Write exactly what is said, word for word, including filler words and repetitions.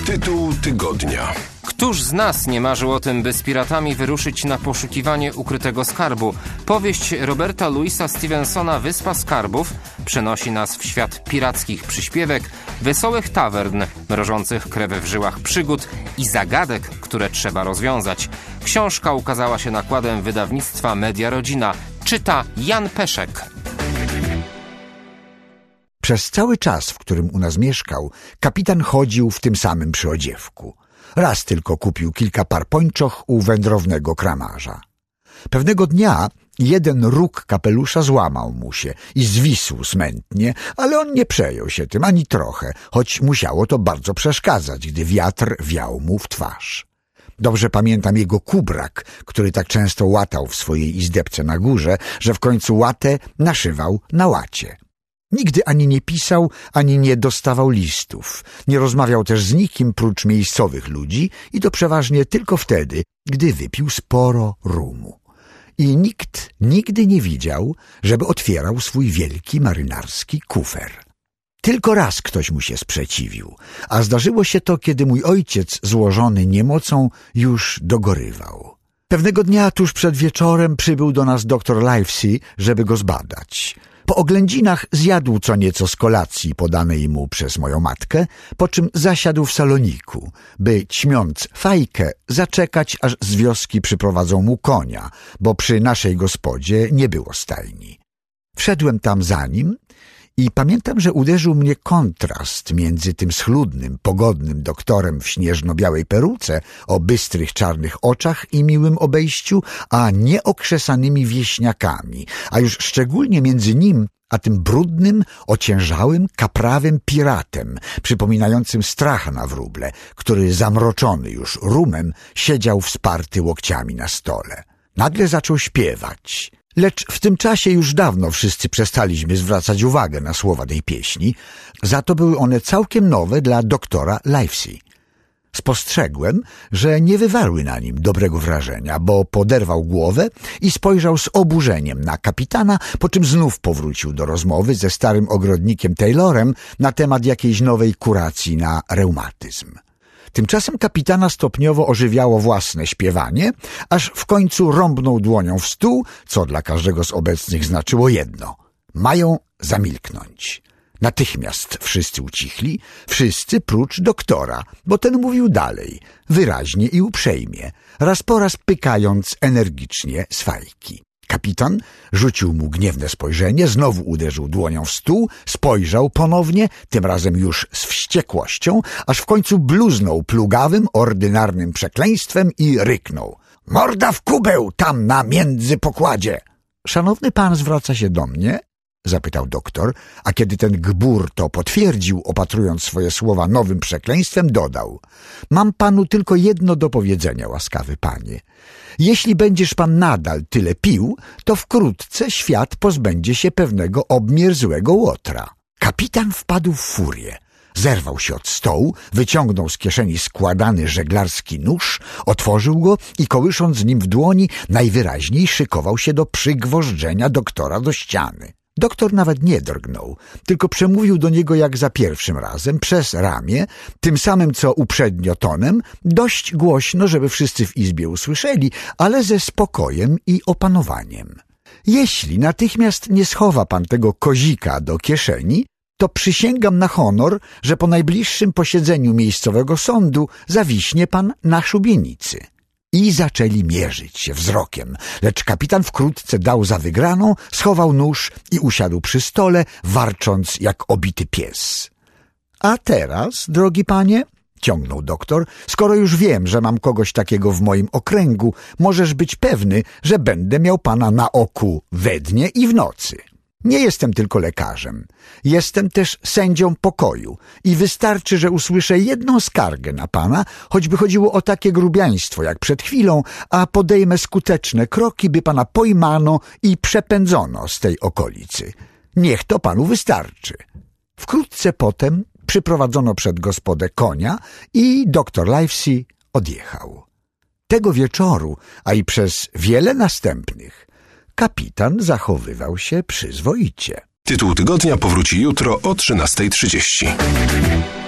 Tytuł tygodnia. Któż z nas nie marzył o tym, by z piratami wyruszyć na poszukiwanie ukrytego skarbu? Powieść Roberta Louisa Stevensona Wyspa Skarbów przenosi nas w świat pirackich przyśpiewek, wesołych tawern, mrożących krew w żyłach przygód i zagadek, które trzeba rozwiązać. Książka ukazała się nakładem wydawnictwa Media Rodzina. Czyta Jan Peszek. Przez cały czas, w którym u nas mieszkał, kapitan chodził w tym samym przyodziewku. Raz tylko kupił kilka par pończoch u wędrownego kramarza. Pewnego dnia jeden róg kapelusza złamał mu się i zwisł smętnie, ale on nie przejął się tym ani trochę, choć musiało to bardzo przeszkadzać, gdy wiatr wiał mu w twarz. Dobrze pamiętam jego kubrak, który tak często łatał w swojej izdebce na górze, że w końcu łatę naszywał na łacie. Nigdy ani nie pisał, ani nie dostawał listów. Nie rozmawiał też z nikim prócz miejscowych ludzi i to przeważnie tylko wtedy, gdy wypił sporo rumu. I nikt nigdy nie widział, żeby otwierał swój wielki marynarski kufer. Tylko raz ktoś mu się sprzeciwił, a zdarzyło się to, kiedy mój ojciec, złożony niemocą, już dogorywał. Pewnego dnia tuż przed wieczorem przybył do nas doktor Livesey, żeby go zbadać. Po oględzinach zjadł co nieco z kolacji podanej mu przez moją matkę, po czym zasiadł w saloniku, by, ćmiąc fajkę, zaczekać, aż z wioski przyprowadzą mu konia, bo przy naszej gospodzie nie było stajni. Wszedłem tam za nim i pamiętam, że uderzył mnie kontrast między tym schludnym, pogodnym doktorem w śnieżno-białej peruce o bystrych czarnych oczach i miłym obejściu, a nieokrzesanymi wieśniakami, a już szczególnie między nim a tym brudnym, ociężałym, kaprawym piratem, przypominającym stracha na wróble, który zamroczony już rumem siedział wsparty łokciami na stole. Nagle zaczął śpiewać. Lecz w tym czasie już dawno wszyscy przestaliśmy zwracać uwagę na słowa tej pieśni, za to były one całkiem nowe dla doktora Livesey. Spostrzegłem, że nie wywarły na nim dobrego wrażenia, bo poderwał głowę i spojrzał z oburzeniem na kapitana, po czym znów powrócił do rozmowy ze starym ogrodnikiem Taylorem na temat jakiejś nowej kuracji na reumatyzm. Tymczasem kapitana stopniowo ożywiało własne śpiewanie, aż w końcu rąbnął dłonią w stół, co dla każdego z obecnych znaczyło jedno – mają zamilknąć. Natychmiast wszyscy ucichli, wszyscy prócz doktora, bo ten mówił dalej, wyraźnie i uprzejmie, raz po raz pykając energicznie z fajki. Kapitan rzucił mu gniewne spojrzenie, znowu uderzył dłonią w stół, spojrzał ponownie, tym razem już z wściekłością, aż w końcu bluznął plugawym, ordynarnym przekleństwem i ryknął. Morda w kubeł, tam na międzypokładzie! Szanowny pan zwraca się do mnie? Zapytał doktor, a kiedy ten gbur to potwierdził, opatrując swoje słowa nowym przekleństwem, dodał. Mam panu tylko jedno do powiedzenia, łaskawy panie. Jeśli będziesz pan nadal tyle pił, to wkrótce świat pozbędzie się pewnego obmierzłego łotra. Kapitan wpadł w furię. Zerwał się od stołu, wyciągnął z kieszeni składany żeglarski nóż, otworzył go i kołysząc nim w dłoni, najwyraźniej szykował się do przygwożdżenia doktora do ściany. Doktor nawet nie drgnął, tylko przemówił do niego jak za pierwszym razem, przez ramię, tym samym co uprzednio tonem, dość głośno, żeby wszyscy w izbie usłyszeli, ale ze spokojem i opanowaniem. Jeśli natychmiast nie schowa pan tego kozika do kieszeni, to przysięgam na honor, że po najbliższym posiedzeniu miejscowego sądu zawiśnie pan na szubienicy. I zaczęli mierzyć się wzrokiem, lecz kapitan wkrótce dał za wygraną, schował nóż i usiadł przy stole, warcząc jak obity pies. A teraz, drogi panie, ciągnął doktor, skoro już wiem, że mam kogoś takiego w moim okręgu, możesz być pewny, że będę miał pana na oku we dnie i w nocy. Nie jestem tylko lekarzem. Jestem też sędzią pokoju i wystarczy, że usłyszę jedną skargę na pana, choćby chodziło o takie grubiaństwo jak przed chwilą, a podejmę skuteczne kroki, by pana pojmano i przepędzono z tej okolicy. Niech to panu wystarczy. Wkrótce potem przyprowadzono przed gospodę konia i doktor Livesey odjechał. Tego wieczoru, a i przez wiele następnych, kapitan zachowywał się przyzwoicie. Tytuł tygodnia powróci jutro o trzynastej trzydzieści.